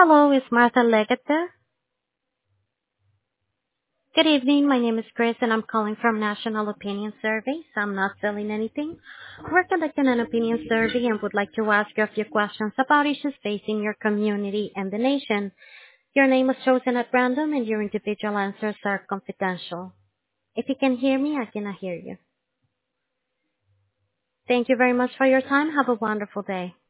Hello, is Martha Leggett there? Good evening. My name is Chris, and I'm calling from National Opinion Survey. So I'm not selling anything. We're conducting an opinion survey and would like to ask you a few questions about issues facing your community and the nation. Your name was chosen at random, and your individual answers are confidential. If you can hear me, I cannot hear you. Thank you very much for your time. Have a wonderful day.